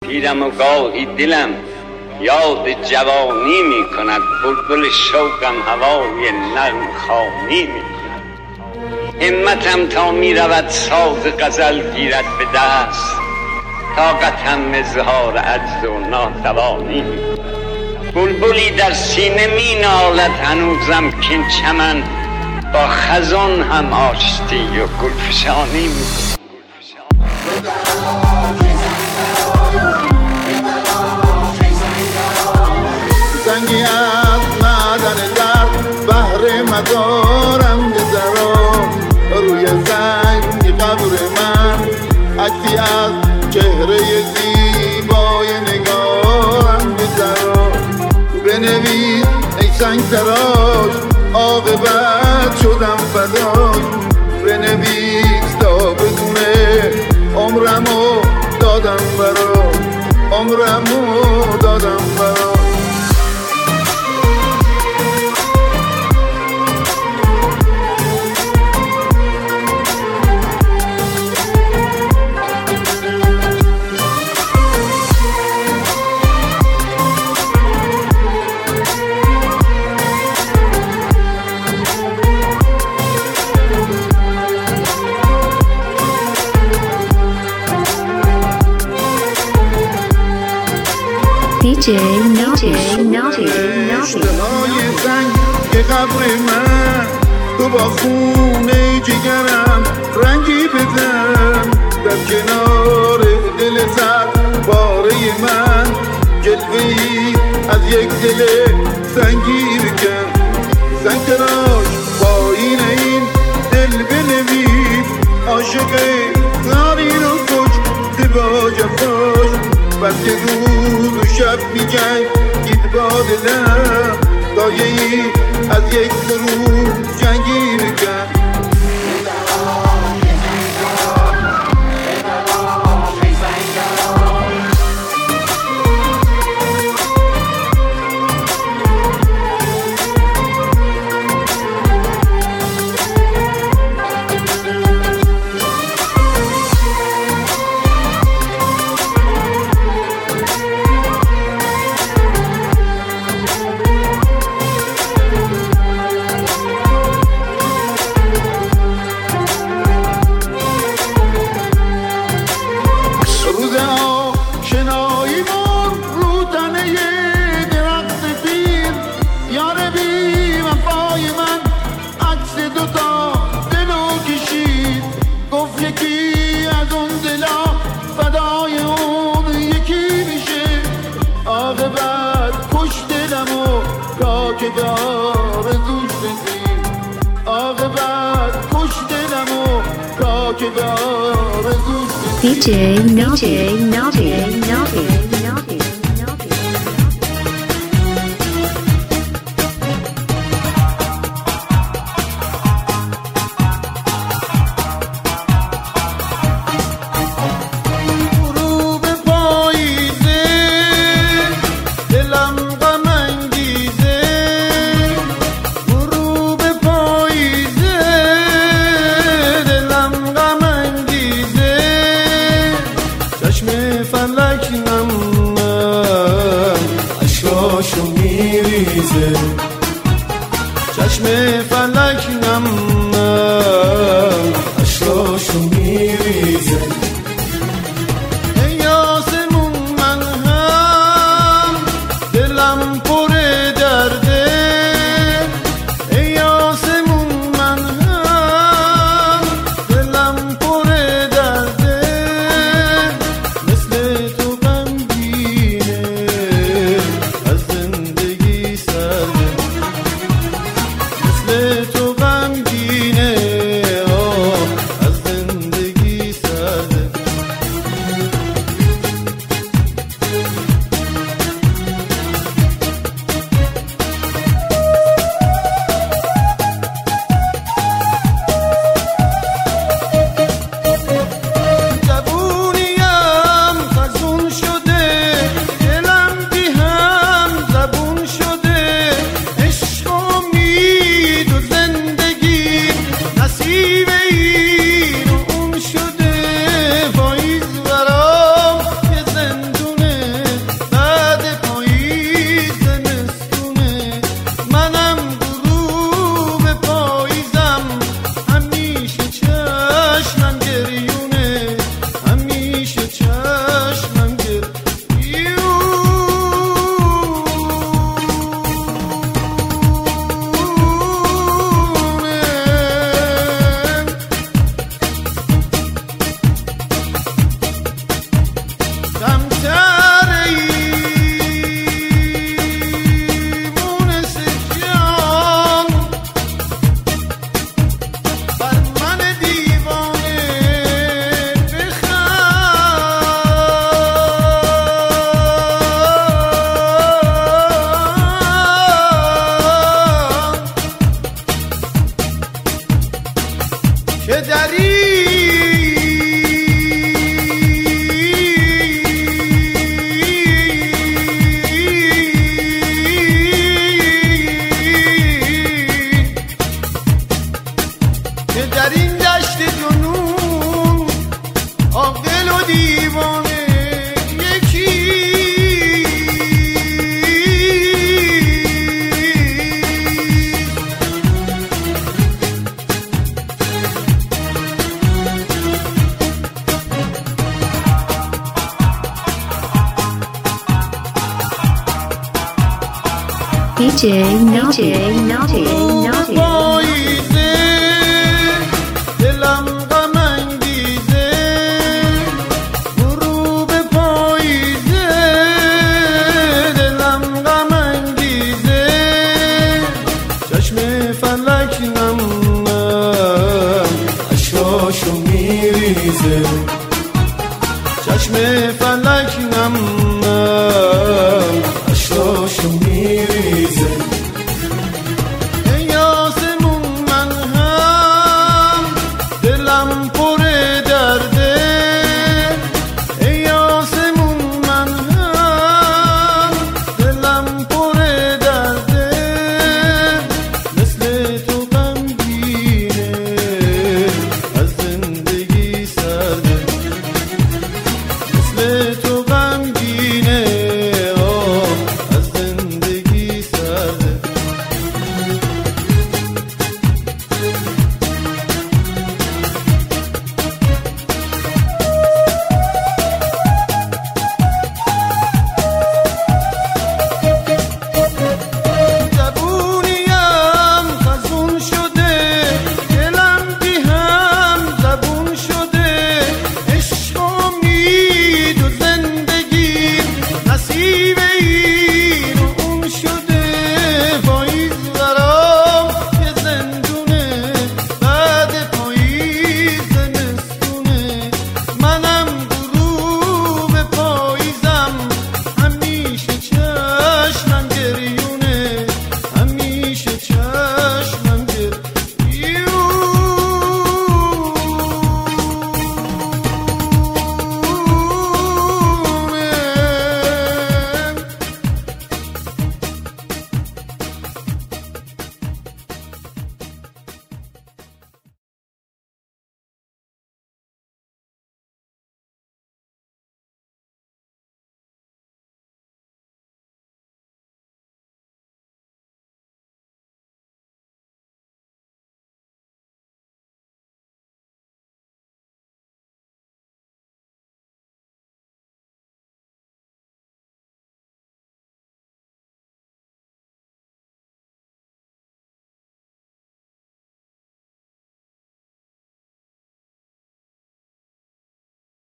پیرم و گاهی دلم یاد جوانی می کند، بلبل شوقم هوای نغم خوانی می کند. همتم تا می رود ساز غزل گیرد به دست، طاقتم اظهار عجز و ناتوانی می کند. بلبلی در سینه می نالد هنوزم کین چمن، با خزان هم آشتی و گلفشانی می کند. زنگی از معدن درد بهر مدارم بذارم، روی زنگ قبر من عکسی از چهره زیبای نگارم بذارم. بنویس ای سنگ تراش عاقبت شدم فداش، بنویس تا بدونه عمرمو دادم برات، عمرمو دادم برات. DJ Navi اشتهای زنگ قبر من، تو با خونه جگرم رنگی بزن، در کنار دل سرد باره من جلوه‌ای از یک دل سنگی بکن. سنگ تراش با این دل بنویس، عاشق زاری رو کش دبا جفاش، بس که روز و شب میگن گید با دلم، دایه‌ای از یک روز جنگی بکن. DJ Navi چشم فلک نم اشکاشو میریزه. ای آسمون من هم دلم پر درده، ای آسمون من هم دلم پر درده، مثل تو غمگینه از زندگی سرده، مثل DJ Naughty, Naughty, Naughty. پاییزه دلم غم انگیزه غروب پاییزه دلم غم انگیزه چشم فلک نم اشکاشو میریزه چشم فلک